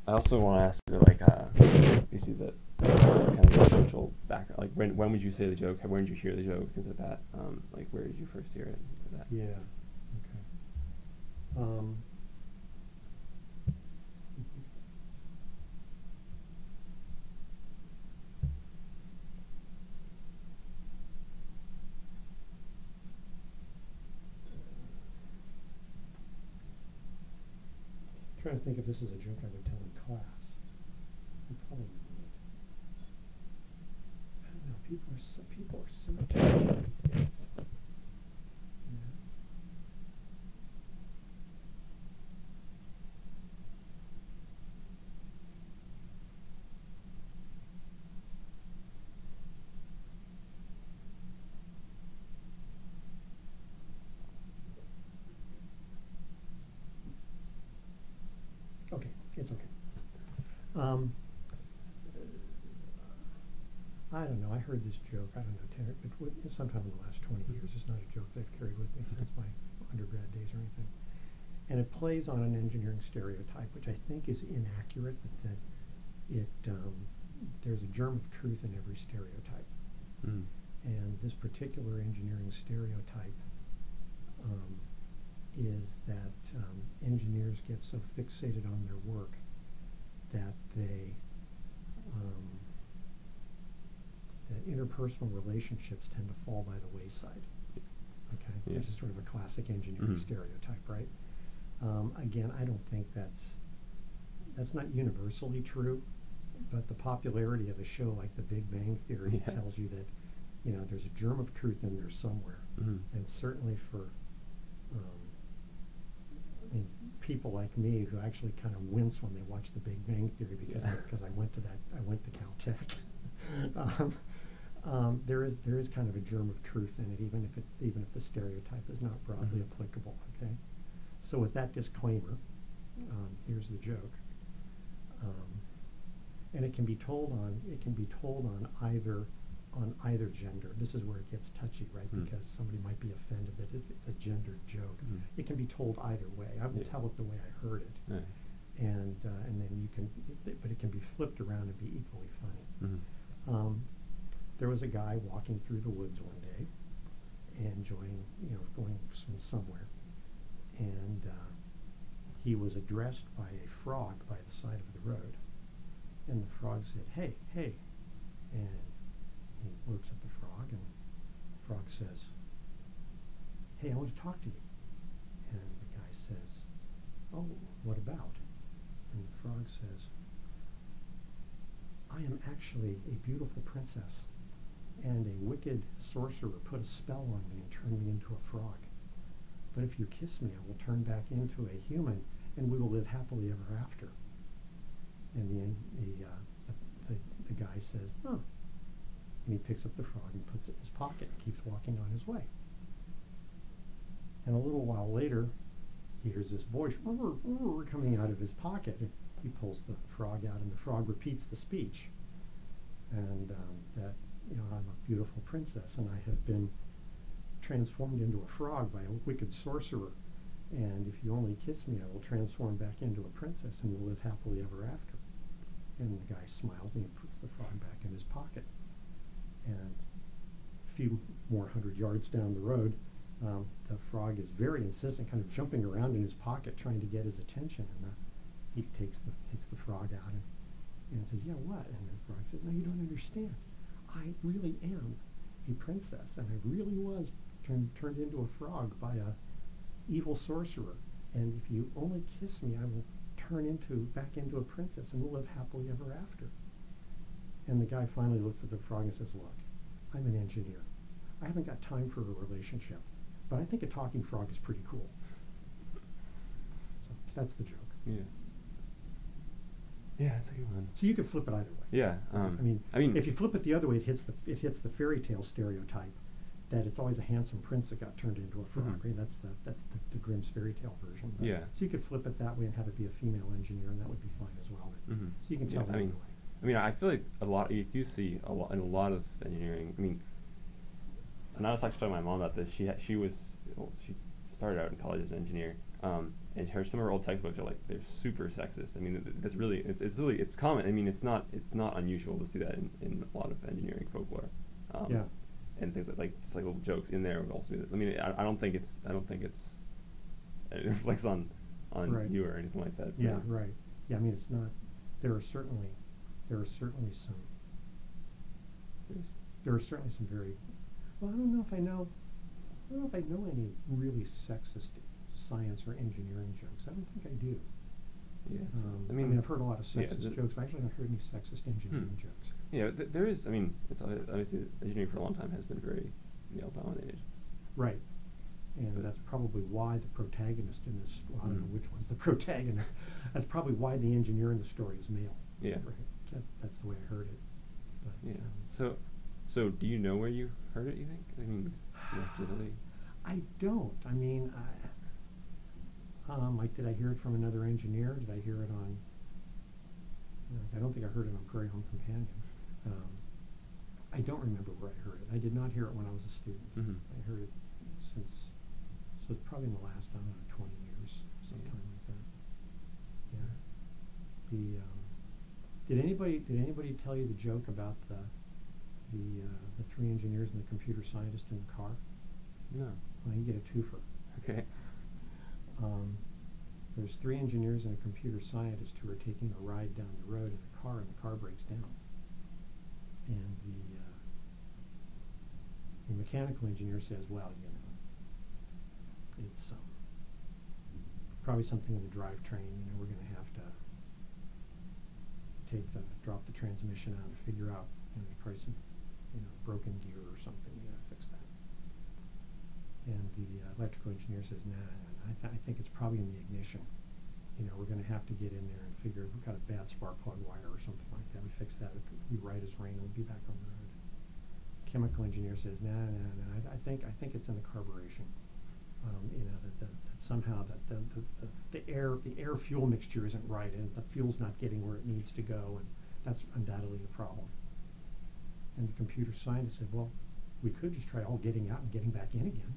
I also want to ask you, like, you see the kind of the social background. Like, when would you say the joke? When did you hear the joke? Things like that. Like, where did you first hear it? Things like that. Yeah. Okay. Trying to think if this is a joke I would tell in class. I probably would. I don't know. People are so judgy these days. Yeah. Okay, it's okay. I don't know. I heard this joke. I don't know, sometime in the last 20 years. It's not a joke that I've carried with me since my undergrad days or anything. And it plays on an engineering stereotype, which I think is inaccurate, but that there's a germ of truth in every stereotype. Mm. And this particular engineering stereotype is that engineers get so fixated on their work that that interpersonal relationships tend to fall by the wayside. Okay, yeah. Which is sort of a classic engineering stereotype, right? Again, I don't think that's not universally true, but the popularity of a show like The Big Bang Theory tells you that there's a germ of truth in there somewhere, and certainly for people like me who actually kind of wince when they watch The Big Bang Theory because I went to Caltech. There is kind of a germ of truth in it, even if the stereotype is not broadly applicable. Okay, so with that disclaimer, here's the joke, and it can be told on either gender. This is where it gets touchy, right? Because somebody might be offended that it's a gendered joke. It can be told either way. I will tell it the way I heard it, and then you can, but it can be flipped around and be equally funny. There was a guy walking through the woods one day, enjoying, going somewhere, and he was addressed by a frog by the side of the road, and the frog said, "Hey, hey," and he looks at the frog, and the frog says, "Hey, I want to talk to you." And the guy says, "Oh, what about?" And the frog says, "I am actually a beautiful princess, and a wicked sorcerer put a spell on me and turned me into a frog. But if you kiss me, I will turn back into a human, and we will live happily ever after." And the guy says, "Oh." And he picks up the frog and puts it in his pocket and keeps walking on his way. And a little while later, he hears this voice coming out of his pocket. And he pulls the frog out, and the frog repeats the speech. And that, I'm a beautiful princess, and I have been transformed into a frog by a wicked sorcerer. And if you only kiss me, I will transform back into a princess, and we'll live happily ever after. And the guy smiles, and he puts the frog back in his pocket. And a few more 100 yards down the road, the frog is very insistent, kind of jumping around in his pocket, trying to get his attention. And he takes the frog out and says, "Yeah, what?" And the frog says, "No, you don't understand. I really am a princess, and I really was turned into a frog by a evil sorcerer. And if you only kiss me, I will turn back into a princess, and we'll live happily ever after." And the guy finally looks at the frog and says, "Look, I'm an engineer. I haven't got time for a relationship, but I think a talking frog is pretty cool." So that's the joke. Yeah. Yeah, that's a good one. So you could flip it either way. Yeah. I mean, if you flip it the other way, it hits the fairy tale stereotype that it's always a handsome prince that got turned into a frog. Right? That's the Grimm's fairy tale version. But Yeah. So you could flip it that way and have it be a female engineer, and that would be fine as well. So you can tell either way. I feel like you do see a lot in a lot of engineering. And I was actually talking to my mom about this. She started out in college as an engineer, And some of her old textbooks are like they're super sexist. I mean, that's really it's common. I mean, it's not unusual to see that in a lot of engineering folklore. Yeah. And things like just like little jokes in there would also be. I mean, I don't think it reflects on Right. you or anything like that. So. Yeah, right. Yeah, I mean, it's not. There are certainly some. There's- There are certainly some very. Well, I don't know if I know any really sexist science or engineering jokes. I don't think I do. Yeah, I mean, I've heard a lot of yeah, sexist jokes, but I actually haven't heard any sexist engineering jokes. Yeah, there is. I mean, it's obviously engineering for a long time has been very male dominated. Right. And But- that's probably why the protagonist in this. Well, I don't know Mm. which one's the protagonist. That's probably why the engineer in the story is male. Yeah. Right. That's the way I heard it. But, Yeah. So do you know where you heard it? You think? I mean, generally. I don't. I mean, like, did I hear it from another engineer? Did I hear it on? I don't think I heard it on Prairie Home Companion. I don't remember where I heard it. I did not hear it when I was a student. Mhm. I heard it since, so it's probably in the last, I don't know, 20 years, sometime like that. Yeah. Did anybody tell you the joke about the three engineers and the computer scientist in the car? No. Well, you get a twofer. Okay. There's three engineers and a computer scientist who are taking a ride down the road in a car, and the car breaks down. And the mechanical engineer says, "Well, you know, it's probably something in the drivetrain. You know, we're going to have to drop the transmission out and figure out, you know, probably some, you know, broken gear or something. We got to fix that." And the electrical engineer says, "Nah, I think it's probably in the ignition. You know, we're going to have to get in there and figure we've got a bad spark plug wire or something like that. We fix that. It'll be right as rain. We'll be back on the road." Chemical engineer says, "Nah. I think it's in the carburation. You know, that somehow the air fuel mixture isn't right, and the fuel's not getting where it needs to go, and that's undoubtedly the problem." And the computer scientist said, "Well, we could just try all getting out and getting back in again."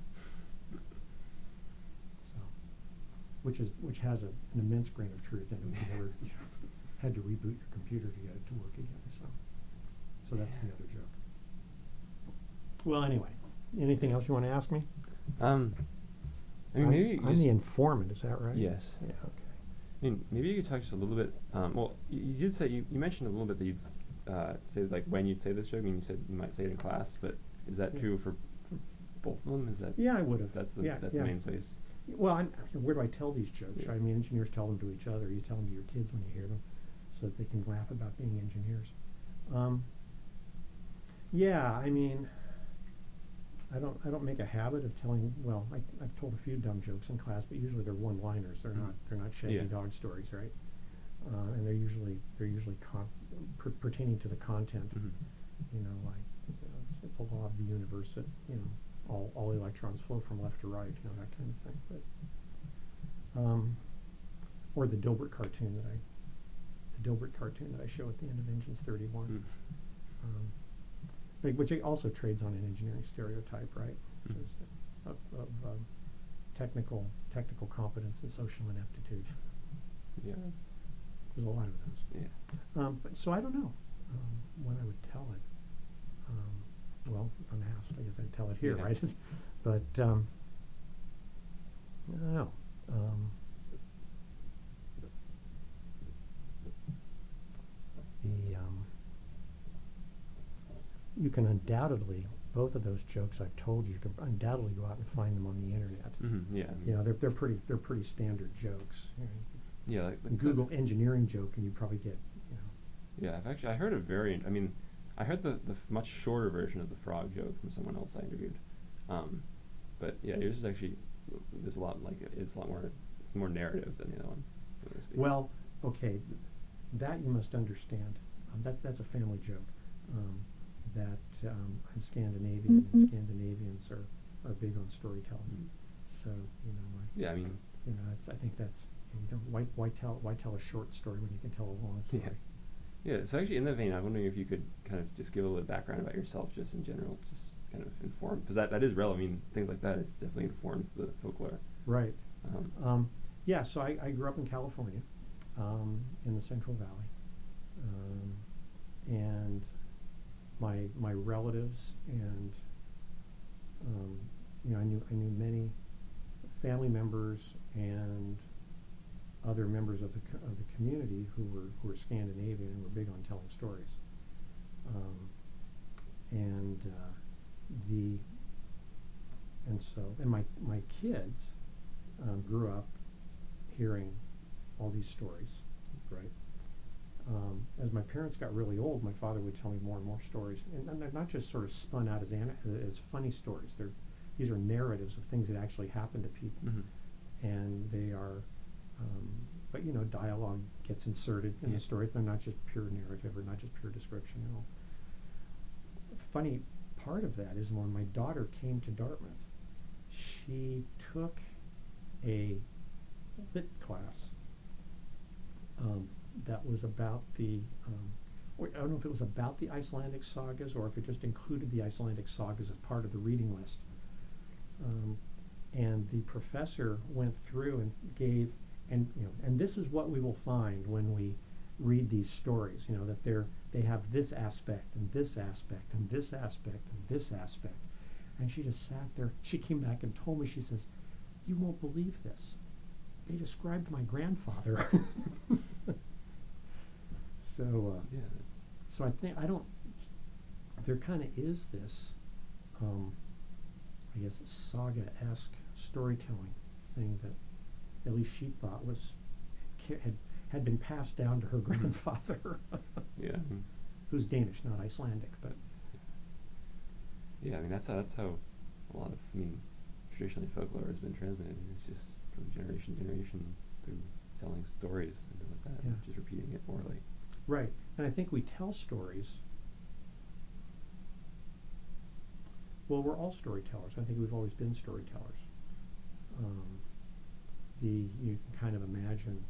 So, which has an immense grain of truth in it. You never had to reboot your computer to get it to work again. So that's the other joke. Well, anyway, anything else you want to ask me? I mean, maybe I'm the informant. Is that right? Yes. Yeah. Okay. I mean, maybe you could talk just a little bit. Well, you did say you mentioned a little bit that you'd say like when you'd say this joke. I mean, you said you might say it in class, but is that true for both of them? Is that? Yeah, I would have. That's the the main place. Well, where do I tell these jokes? Yeah. I mean, engineers tell them to each other. You tell them to your kids when you hear them, so that they can laugh about being engineers. Yeah, I mean, I don't make a habit of telling. Well, I've told a few dumb jokes in class, but usually they're one-liners. They're not Shaggy Dog stories, right? And they're usually pertaining to the content. Mm-hmm. You know, like it's a law of the universe that all electrons flow from left to right. You know, that kind of thing. But or the Dilbert cartoon that I show at the end of Engines 31. Which also trades on an engineering stereotype, right? Of technical competence and social ineptitude. Yeah. There's a lot of those. Yeah. But so I don't know when I would tell it. Well, if I'm asked, I guess I'd tell it here, Yeah. right? But I don't know. You can undoubtedly, both of those jokes I've told you can undoubtedly go out and find them on the internet. Mm-hmm. Yeah. I mean, You know, they're pretty standard jokes. You know, yeah. Like Google engineering joke, and you probably get, you know. Yeah, I heard a variant. I mean, I heard the much shorter version of the frog joke from someone else I interviewed. But yeah, yours is actually there's a lot it's more narrative than the other one. So to speak. Well, okay, that you must understand. That's a family joke. I'm Scandinavian, and Scandinavians are big on storytelling. Mm. So you know, Yeah, I mean, you know, I think that's why tell a short story when you can tell a long story. Yeah. So actually, in that vein, I'm wondering if you could kind of just give a little background about yourself, just in general, just kind of inform, because that is relevant. I mean, things like that definitely informs the folklore. Right. Yeah, so I grew up in California, in the Central Valley, and my relatives and I knew many family members and other members of the community who were Scandinavian and were big on telling stories, and my kids grew up hearing all these stories, right? As my parents got really old, my father would tell me more and more stories, and they're not just sort of spun out as funny stories. These are narratives of things that actually happened to people, and they are, but dialogue gets inserted in the story. They're not just pure narrative or not just pure description at all. Funny part of that is when my daughter came to Dartmouth, she took a lit class that was about I don't know if it was about the Icelandic sagas or if it just included the Icelandic sagas as part of the reading list. And the professor went through and gave, and this is what we will find when we read these stories, that they have this aspect and this aspect and this aspect and this aspect. And she just sat there. She came back and told me, she says, "You won't believe this. They described my grandfather." So so there kind of is this, I guess, saga-esque storytelling thing that at least she thought had been passed down to her grandfather. Yeah. Who's Danish, not Icelandic, but. Yeah, I mean that's how a lot of traditionally folklore has been transmitted. It's just from generation to generation through telling stories and things like that, just repeating it orally. Right, and I think we tell stories. Well, we're all storytellers. I think we've always been storytellers. You can kind of imagine,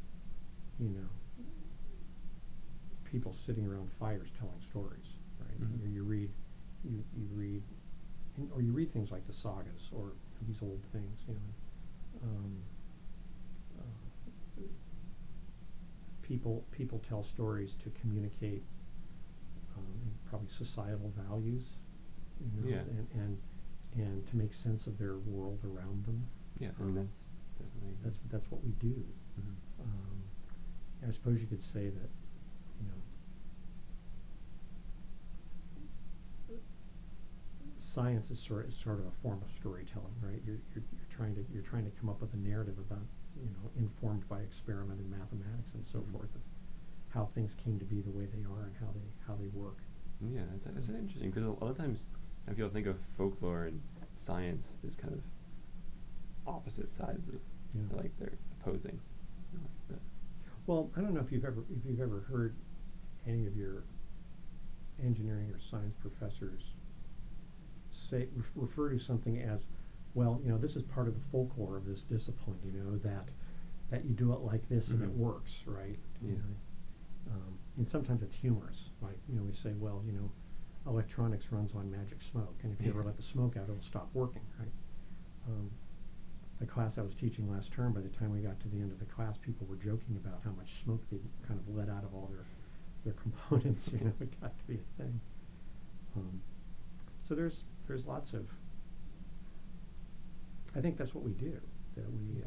people sitting around fires telling stories, right? Mm-hmm. You read, or you read things like the sagas or these old things, People tell stories to communicate probably societal values, and to make sense of their world around them. Yeah, I mean that's definitely that's what we do. Mm-hmm. I suppose you could say that, science is sort of a form of storytelling, right? You're trying to come up with a narrative about, informed by experiment in mathematics and so forth, of how things came to be the way they are and how they work. Yeah, that's interesting, because a lot of times people think of folklore and science as kind of opposite sides of, like they're opposing. Well, I don't know if you've ever heard any of your engineering or science professors refer to something as, well, this is part of the folklore of this discipline, that you do it like this and it works, right? Yeah. And sometimes it's humorous, like, we say, well, electronics runs on magic smoke, and if you ever let the smoke out, it'll stop working, right? The class I was teaching last term, by the time we got to the end of the class, people were joking about how much smoke they kind of let out of all their components. It got to be a thing. So there's lots of. I think that's what we do. That we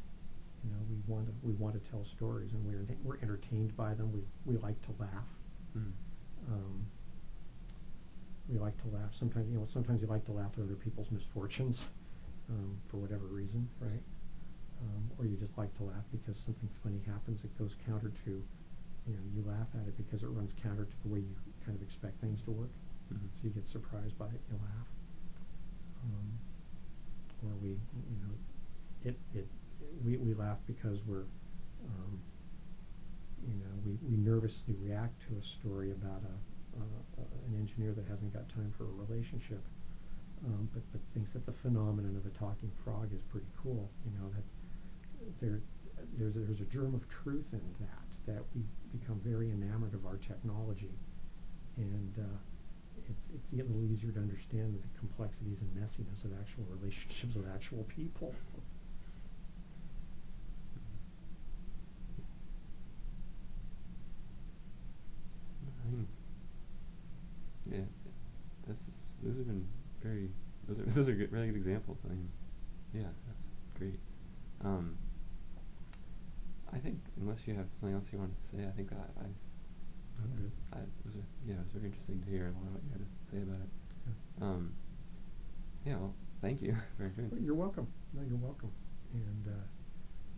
want to tell stories, and we're entertained by them. We like to laugh. We like to laugh. Sometimes you like to laugh at other people's misfortunes, for whatever reason, right? Or you just like to laugh because something funny happens that goes counter to, you laugh at it because it runs counter to the way you kind of expect things to work. Mm-hmm. So you get surprised by it, you laugh. Or we laugh because we're, we nervously react to a story about an engineer that hasn't got time for a relationship, but thinks that the phenomenon of a talking frog is pretty cool. That there's a germ of truth in that we become very enamored of our technology, and it's a little easier to understand the complexities and messiness of actual relationships with actual people. those have been very, those are good, really good examples. I mean, yeah, that's great. I think unless you have something else you want to say, I think I'm good. it was it was very interesting to hear a lot of what you had to say about it. Yeah. Yeah, well, thank you for doing this. You're welcome. No, you're welcome. And